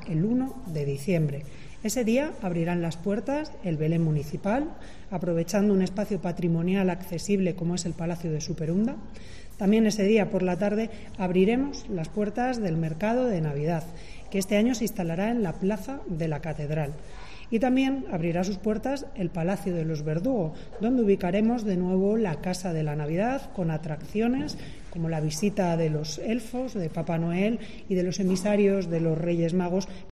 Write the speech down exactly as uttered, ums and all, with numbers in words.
el uno de diciembre. Ese día abrirán las puertas el Belén municipal, aprovechando un espacio patrimonial accesible como es el Palacio de Superunda. También ese día por la tarde abriremos las puertas del mercado de Navidad, que este año se instalará en la plaza de la Catedral. Y también abrirá sus puertas el Palacio de los Verdugo, donde ubicaremos de nuevo la Casa de la Navidad con atracciones como la visita de los elfos, de Papá Noel y de los emisarios de los Reyes Magos